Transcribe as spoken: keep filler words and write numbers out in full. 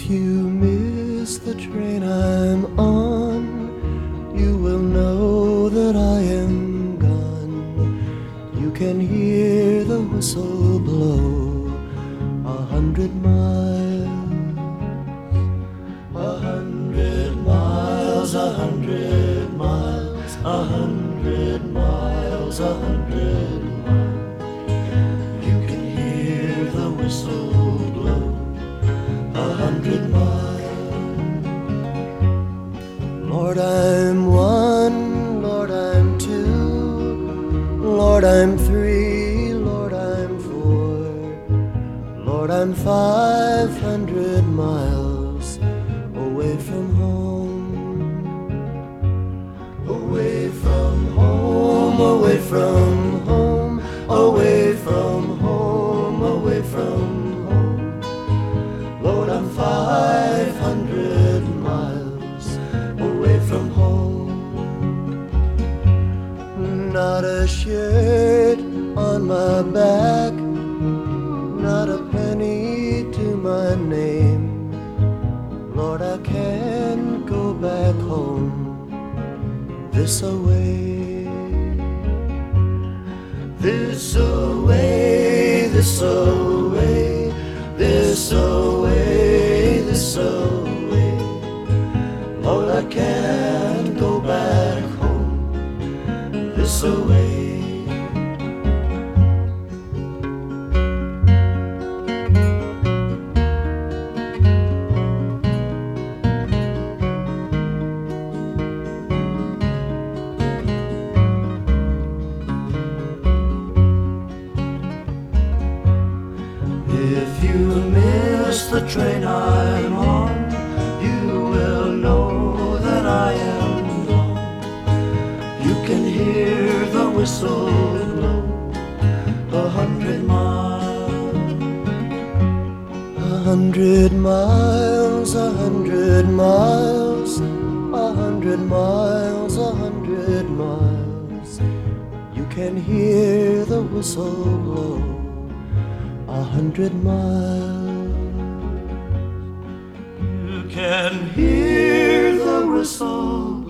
If you miss the train I'm on, you will know that I am gone. You can hear the whistle blow a hundred miles, a hundred miles, a hundred miles, a hundred miles, a hundred miles. You can hear the whistle blow a hundred miles. Lord, I'm one, Lord, I'm two, Lord, I'm three, Lord, I'm four, Lord, I'm five hundred miles away from home, away from home, away from home, away from home, away from home. Lord, I'm five hundred miles away from home. Not a shirt on my back, not a penny to my name. Lord, I can't go back home this away, this away, this away, this away, this away. Lord, I can't go back home this away. If you miss the train I'm on, you will know that I am gone. You can hear the whistle blow a hundred miles, a hundred miles, a hundred miles, a hundred miles, a hundred miles. You can hear the whistle blow a hundred miles. You can hear the whistle